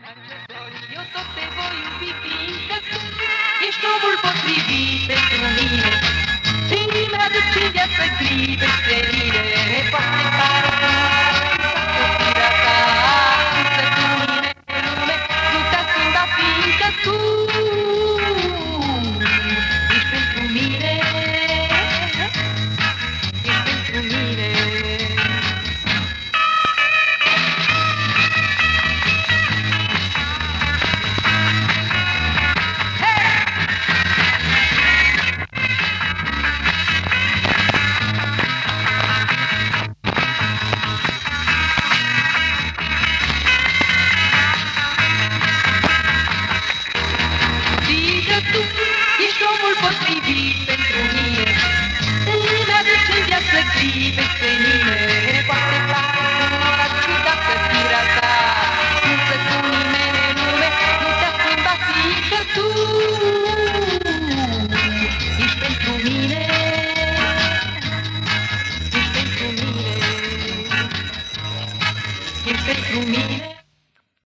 Eu tot te voi iubi, fiindcă tu ești omul potrivit pentru mine. Îmi aduci în viață clipe serile, poate pare iubirea ta, însă tu mine în lume nu te-a schimbat, fiindcă tu ești pentru mine, ești pentru mine. Tu ești omul potrivit pentru mine. Îmi aduci în viață clipe senine, poate pare ciudată firea ta, însă tu nimeni în lume nu te-a schimbat, fiindcă tu ești pentru mine, ești pentru mine, ești pentru mine.